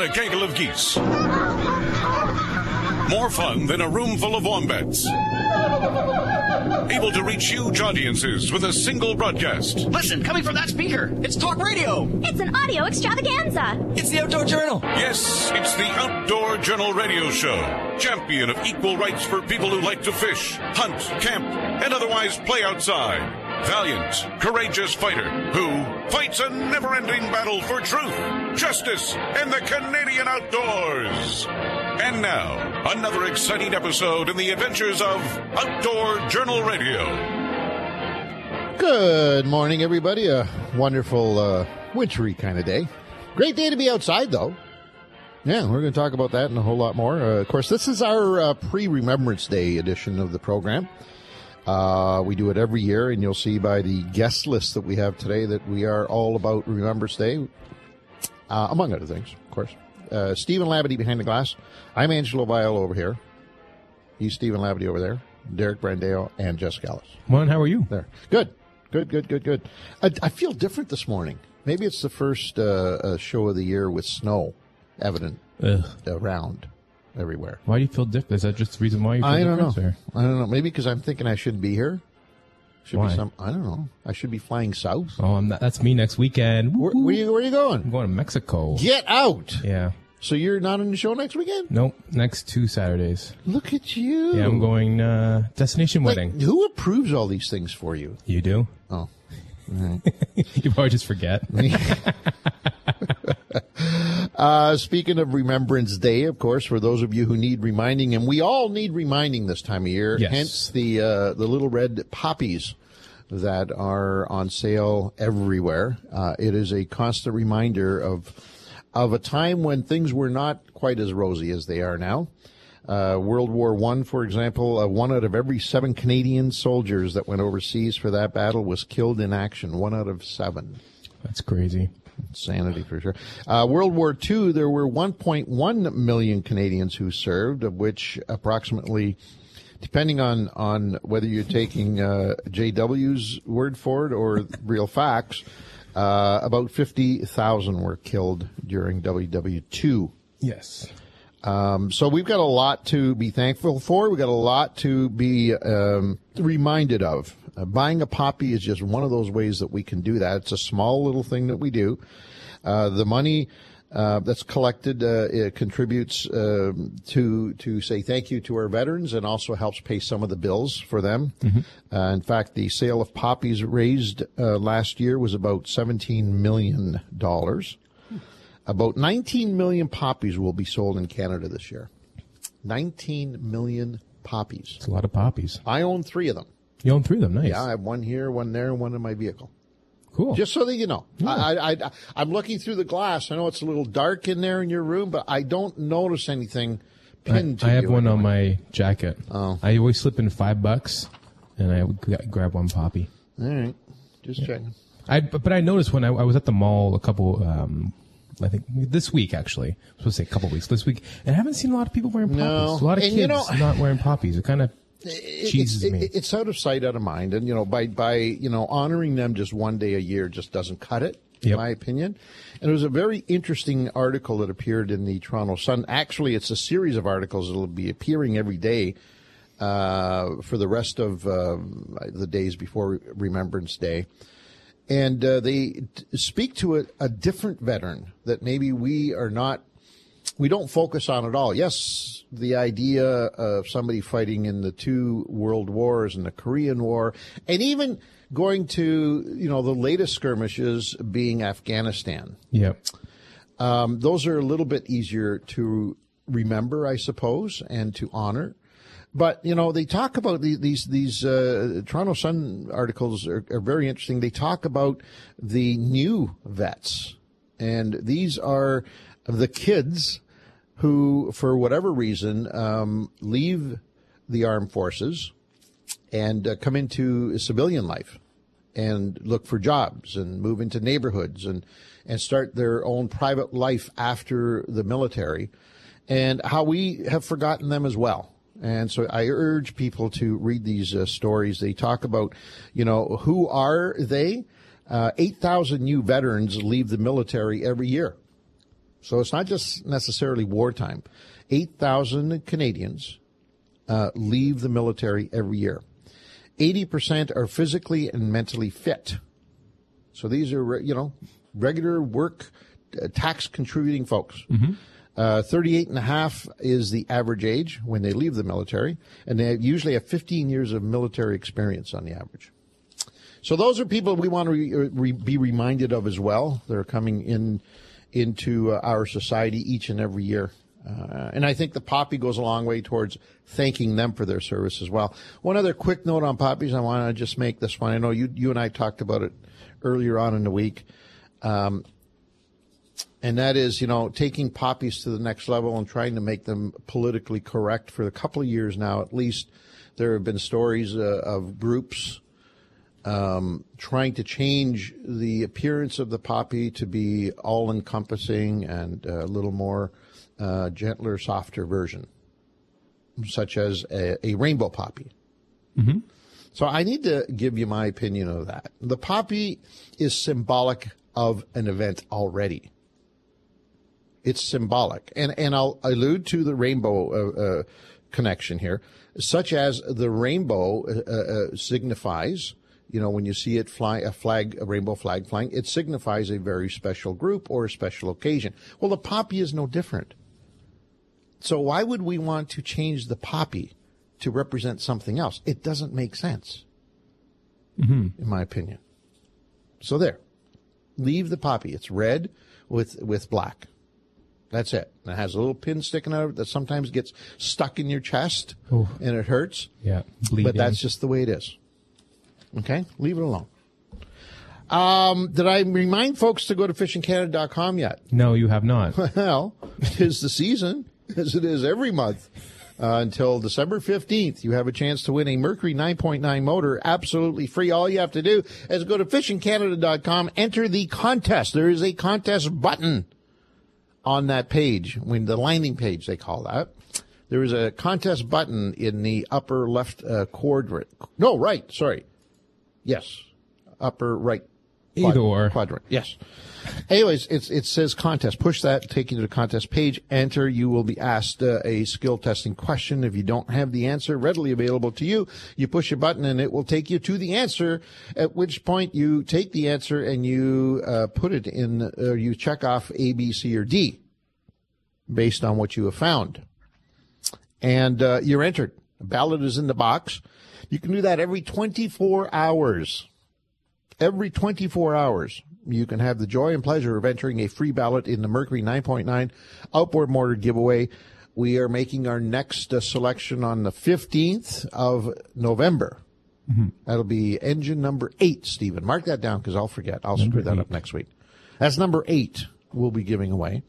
than a gaggle of geese. More fun than a room full of wombats. Able to reach huge audiences with a single broadcast. Listen, coming from that speaker, it's talk radio. It's an audio extravaganza. It's the Outdoor Journal. Yes, it's the Outdoor Journal Radio Show. Champion of equal rights for people who like to fish, hunt, camp, and otherwise play outside. Valiant, courageous fighter who fights a never-ending battle for truth, justice, and the Canadian outdoors. And now, another exciting episode in the adventures of Outdoor Journal Radio. Good morning, everybody. A wonderful, wintry kind of day. Great day to be outside, though. Yeah, we're going to talk about that and a whole lot more. Of course, this is our pre-Remembrance Day edition of the program. We do it every year, and you'll see by the guest list that we have today that we are all about Remembrance Day, among other things, of course. Stephen Labadie behind the glass. I'm Angelo Viola over here. He's Stephen Labadie over there. Derek Brandeo and Jessica Ellis. Well, how are you? There. Good. I feel different this morning. Maybe it's the first show of the year with snow evident around everywhere. Why do you feel different? Is that just the reason why you feel different? I don't know. Maybe because I'm thinking I shouldn't be here. Why? I don't know. I should be flying south. Oh, that's me next weekend. Where are you going? I'm going to Mexico. Get out. Yeah. So you're not on the show next weekend? Nope. Next 2 Saturdays. Look at you. Yeah, I'm going destination wedding. Who approves all these things for you? You do? Oh. Right. You probably just forget. Speaking of Remembrance Day, of course, for those of you who need reminding, and we all need reminding this time of year, yes. Hence the little red poppies that are on sale everywhere. It is a constant reminder of a time when things were not quite as rosy as they are now. World War I, for example, 1 out of every 7 Canadian soldiers that went overseas for that battle was killed in action. 1 out of 7. That's crazy. Insanity for sure. World War II, there were 1.1 million Canadians who served, of which approximately, depending on whether you're taking JW's word for it or real facts, about 50,000 were killed during WW2. Yes. So we've got a lot to be thankful for. We've got a lot to be reminded of. Buying a poppy is just one of those ways that we can do that. It's a small little thing that we do. The money that's collected it contributes to say thank you to our veterans and also helps pay some of the bills for them. Mm-hmm. In fact, the sale of poppies raised last year was about $17 million. About 19 million poppies will be sold in Canada this year. 19 million poppies. It's a lot of poppies. I own 3 of them. You own 3 of them, nice. Yeah, I have 1 here, 1 there, and 1 in my vehicle. Cool. Just so that you know. Yeah. I'm looking through the glass. I know it's a little dark in there in your room, but I don't notice anything pinned to you. I have one on my jacket. Oh. I always slip in $5, and I would grab 1 poppy. All right. Just checking. But I noticed when I was at the mall a couple, I think this week, actually. I was supposed to say a couple weeks. This week. And I haven't seen a lot of people wearing poppies. No. A lot of kids not wearing poppies. It kind of cheeses me. It's out of sight, out of mind. And, by honoring them just 1 day a year just doesn't cut it, in my opinion. And it was a very interesting article that appeared in the Toronto Sun. Actually, it's a series of articles that will be appearing every day for the rest of the days before Remembrance Day. And they speak to a different veteran that maybe we don't focus on at all. Yes, the idea of somebody fighting in the 2 world wars and the Korean War, and even going to, the latest skirmishes being Afghanistan. Yep. Those are a little bit easier to remember, I suppose, and to honor. But, they talk about these Toronto Sun articles are very interesting. They talk about the new vets. And these are the kids who, for whatever reason, leave the armed forces and come into civilian life and look for jobs and move into neighborhoods and start their own private life after the military, and how we have forgotten them as well. And so I urge people to read these stories. They talk about, who are they? 8,000 new veterans leave the military every year. So it's not just necessarily wartime. 8,000 Canadians leave the military every year. 80% are physically and mentally fit. So these are, regular work, tax contributing folks. 38 and a half is the average age when they leave the military, and they usually have 15 years of military experience on the average. So those are people we want to be reminded of as well. They're coming into our society each and every year. And I think the poppy goes a long way towards thanking them for their service as well. One other quick note on poppies, I want to just make this one. I know you and I talked about it earlier on in the week. And that is, taking poppies to the next level and trying to make them politically correct. For a couple of years now, at least, there have been stories of groups trying to change the appearance of the poppy to be all-encompassing and a little more gentler, softer version, such as a rainbow poppy. Mm-hmm. So I need to give you my opinion of that. The poppy is symbolic of an event already. It's symbolic. And I'll allude to the rainbow connection here, such as the rainbow signifies, when you see it fly, a rainbow flag flying, it signifies a very special group or a special occasion. Well, the poppy is no different. So why would we want to change the poppy to represent something else? It doesn't make sense, in my opinion. So there. Leave the poppy. It's red with black. That's it. It has a little pin sticking out of it that sometimes gets stuck in your chest, and it hurts. Yeah, bleeding. But that's just the way it is. Okay? Leave it alone. Did I remind folks to go to fishingcanada.com yet? No, you have not. Well, it is the season, as it is every month. Until December 15th, you have a chance to win a Mercury 9.9 motor absolutely free. All you have to do is go to fishingcanada.com, enter the contest. There is a contest button on that page, the landing page, they call that. There is a contest button in the upper left quadrant. No, right, sorry. Yes, upper right. Quadrant. Yes. Anyways, it says contest. Push that, take you to the contest page. Enter. You will be asked a skill testing question. If you don't have the answer readily available to you, you push a button and it will take you to the answer, at which point you take the answer and you put it in, you check off A, B, C, or D based on what you have found. And you're entered. A ballot is in the box. You can do that every 24 hours. Every 24 hours, you can have the joy and pleasure of entering a free ballot in the Mercury 9.9 outboard motor giveaway. We are making our next selection on the 15th of November. Mm-hmm. That'll be engine number 8, Stephen. Mark that down because I'll forget. I'll screw that up next week. That's number 8 we'll be giving away.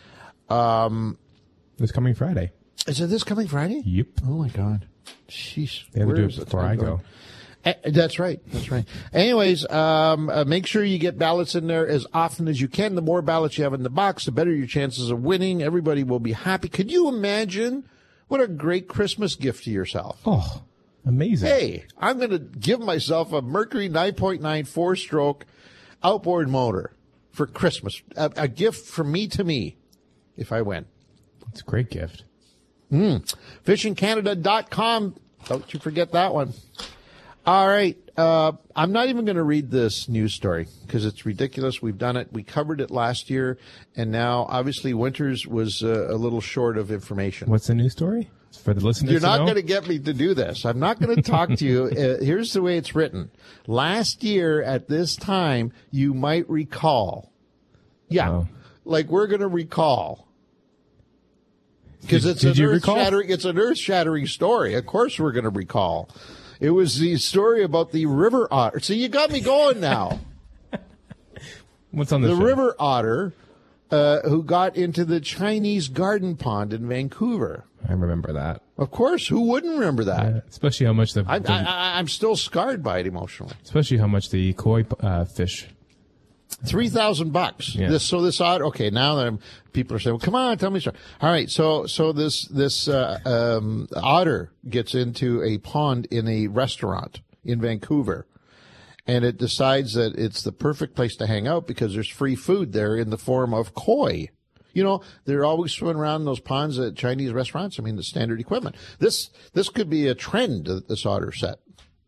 This coming Friday. Is it this coming Friday? Yep. Oh, my God. Sheesh. They have to do it before I go. That's right. That's right. Anyways, make sure you get ballots in there as often as you can. The more ballots you have in the box, the better your chances of winning. Everybody will be happy. Could you imagine what a great Christmas gift to yourself? Oh, amazing. Hey, I'm going to give myself a Mercury 9.9 4-stroke outboard motor for Christmas. A gift from me to me if I win. It's a great gift. Fishingcanada.com. Don't you forget that one. All right. I'm not even going to read this news story because it's ridiculous. We've done it. We covered it last year. And now, obviously, Winters was a little short of information. What's the news story? For the listeners You're not going to get me to do this. I'm not going to talk to you. Here's the way it's written. Last year at this time, you might recall. Yeah. Oh. Like we're going to recall. Because it's an earth-shattering story. Of course we're going to recall. It was the story about the river otter. See, you got me going now. What's on the show? River otter who got into the Chinese garden pond in Vancouver. I remember that. Of course. Who wouldn't remember that? Yeah, especially how much I'm still scarred by it emotionally. Especially how much the koi fish. $3,000. Yeah. This otter. Okay, now people are saying, "Well, come on, tell me something." All right, so this otter gets into a pond in a restaurant in Vancouver, and it decides that it's the perfect place to hang out because there's free food there in the form of koi. they're always swimming around in those ponds at Chinese restaurants. I mean, the standard equipment. This could be a trend that this otter set,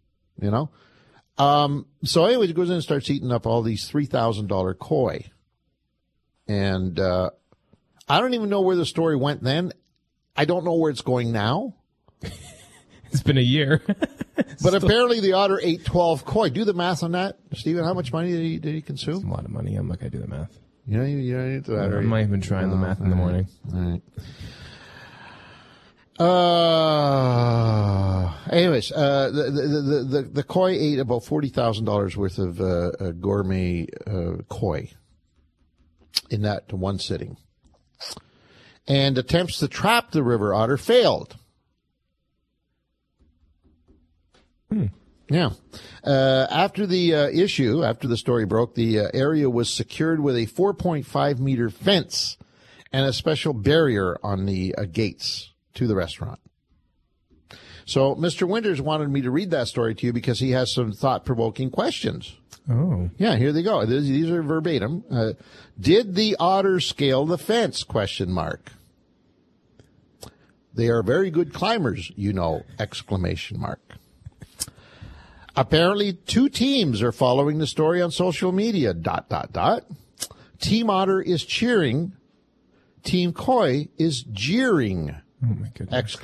So anyways, it goes in and starts eating up all these $3,000 koi. And I don't even know where the story went then. I don't know where it's going now. It's been a year. But apparently the otter ate 12 koi. Do the math on that, Stephen. How much money did he consume? It's a lot of money. I'm not going to do the math. You need that. I might have been trying the math in the morning. All right. Anyways, the koi ate about $40,000 worth of gourmet koi in that one sitting. And attempts to trap the river otter failed. Yeah. After the story broke, the area was secured with a 4.5 meter fence and a special barrier on the gates to the restaurant. So Mr. Winters wanted me to read that story to you because he has some thought-provoking questions. Oh. Yeah, here they go. These are verbatim. Did the otter scale the fence? ? They are very good climbers, ! Apparently, 2 teams are following the story on social media, ... Team Otter is cheering. Team Koi is jeering, ! Oh, my goodness.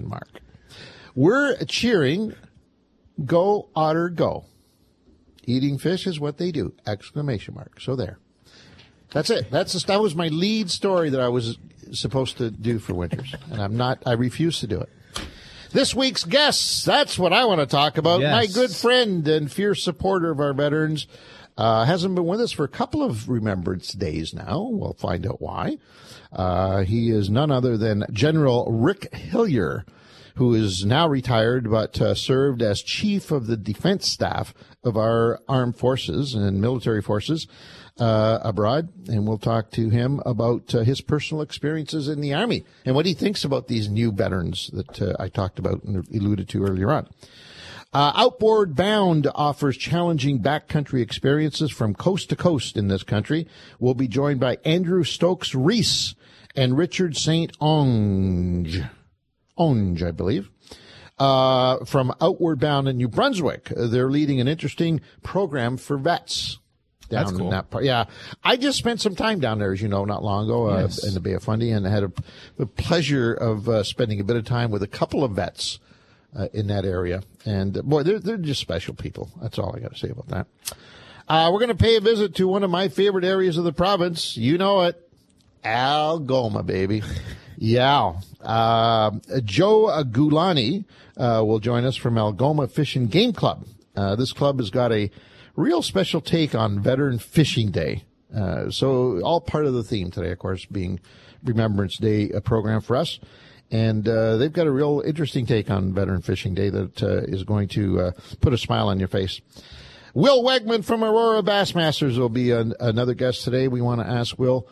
We're cheering. Go, Otter, go. Eating fish is what they do, ! So there. That's it. That was my lead story that I was supposed to do for Winters. And I refuse to do it. This week's guests, that's what I want to talk about. Yes. My good friend and fierce supporter of our veterans hasn't been with us for a couple of Remembrance Days now. We'll find out why. He is none other than General Rick Hillier, who is now retired but served as Chief of the Defense Staff of our armed forces and military forces abroad, and we'll talk to him about his personal experiences in the Army and what he thinks about these new veterans that I talked about and alluded to earlier on. Outboard Bound offers challenging backcountry experiences from coast to coast in this country. We'll be joined by Andrew Stokes Reese and Richard St. Onge, I believe. From Outward Bound in New Brunswick. They're leading an interesting program for vets. Down That's cool. In that part. Yeah. I just spent some time down there, as you know, not long ago, Yes. in the Bay of Fundy, and I had the pleasure of spending a bit of time with a couple of vets in that area. And boy, they're just special people. That's all I got to say about that. We're going to pay a visit to one of my favorite areas of the province. You know it. Algoma, baby. Yeah. Joe Gulani will join us from Algoma Fish and Game Club. This club has got a real special take on Veteran Fishing Day. So all part of the theme today, of course, being Remembrance Day program for us. And they've got a real interesting take on Veteran Fishing Day that is going to put a smile on your face. Will Wegman from Aurora Bassmasters will be another guest today. We want to ask Will,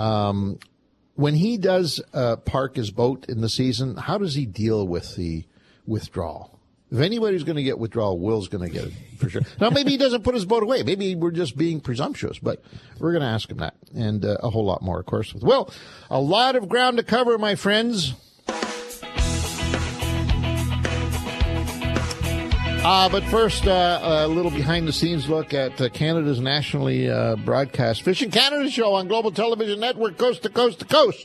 when he does park his boat in the season, how does he deal with the withdrawal? If anybody's going to get withdrawal, Will's going to get it for sure. Now, maybe he doesn't put his boat away. Maybe we're just being presumptuous, but we're going to ask him that and a whole lot more, of course, with Will. A lot of ground to cover, my friends. But first, a little behind-the-scenes look at Canada's nationally broadcast Fishing Canada show on Global Television Network, coast to coast to coast.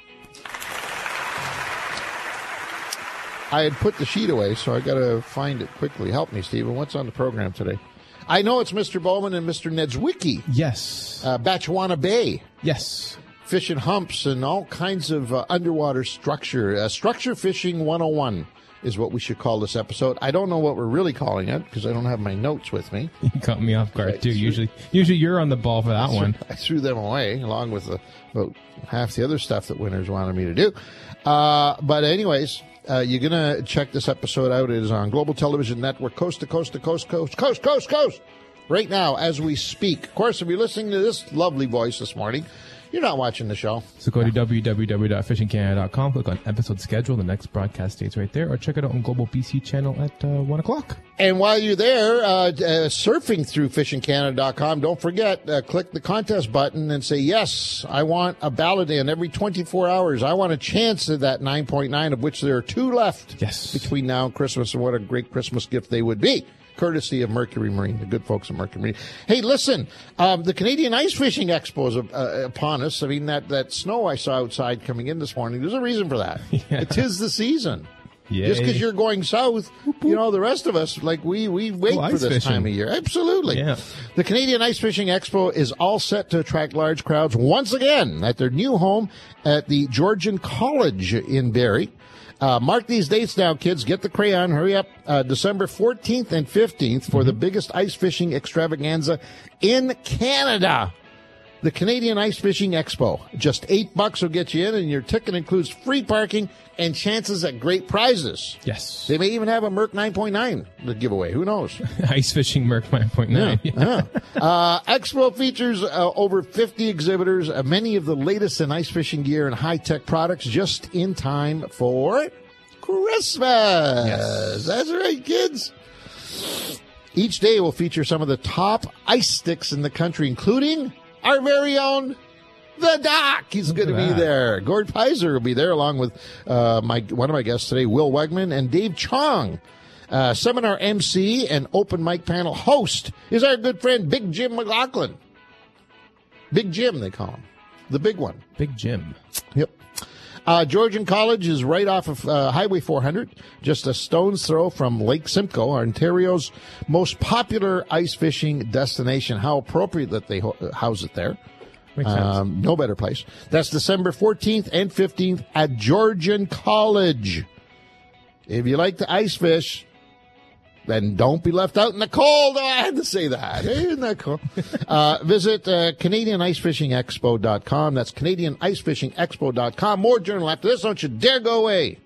I had put the sheet away, so I got to find it quickly. Help me, Stephen. What's on the program today? I know it's Mr. Bowman and Mr. Nedzwicki. Yes. Batchewana Bay. Yes. Fish and humps and all kinds of underwater structure. Structure Fishing 101 is what we should call this episode. I don't know what we're really calling it because I don't have my notes with me. You caught me off guard, too. Usually you're on the ball for that one. I threw them away along with about half the other stuff that Winters wanted me to do. But anyways, you're going to check this episode out. It is on Global Television Network, coast to coast to coast, coast, right now as we speak. Of course, if you're listening to this lovely voice this morning, You're not watching the show. So go to www.fishingcanada.com, click on episode schedule. The next broadcast date's right there, or check it out on Global BC channel at 1 o'clock. And while you're there, surfing through fishingcanada.com, don't forget, click the contest button and say, yes, I want a ballot in every 24 hours. I want a chance at that 9.9, of which there are 2 left. Yes. Between now and Christmas, and what a great Christmas gift they would be. Courtesy of Mercury Marine, the good folks at Mercury Marine. Hey, listen, the Canadian Ice Fishing Expo is upon us. I mean, that snow I saw outside coming in this morning, there's a reason for that. Yeah. It is the season. Yay. Just because you're going south, you know, the rest of us, like, we wait for this fishing. time of year. Absolutely. Yeah. The Canadian Ice Fishing Expo is all set to attract large crowds once again at their new home at the Georgian College in Barrie. Mark these dates now, kids. Get the crayon. Hurry up. December 14th and 15th for the biggest ice fishing extravaganza in Canada. The Canadian Ice Fishing Expo. Just $8 will get you in, and your ticket includes free parking and chances at great prizes. Yes. They may even have a Merc 9.9 to give away. Who knows? Ice Fishing Merc 9.9. Yeah. Expo features over 50 exhibitors, many of the latest in ice fishing gear and high-tech products, just in time for Christmas. Yes. That's right, kids. Each day will feature some of the top ice sticks in the country, including our very own The Doc. He's going to be there. Gord Pizer will be there, along with one of my guests today, Will Wegman, and Dave Chong. Seminar MC and open mic panel host is our good friend Big Jim McLaughlin. Big Jim, they call him. The big one. Big Jim. Yep. Georgian College is right off of Highway 400, just a stone's throw from Lake Simcoe, Ontario's most popular ice fishing destination. How appropriate that they house it there. Makes sense. No better place. That's December 14th and 15th at Georgian College. If you like to ice fish, then don't be left out in the cold. Oh, I had to say that. Isn't that cool? Visit CanadianIceFishingExpo.com. That's CanadianIceFishingExpo.com. More journal after this. Don't you dare go away.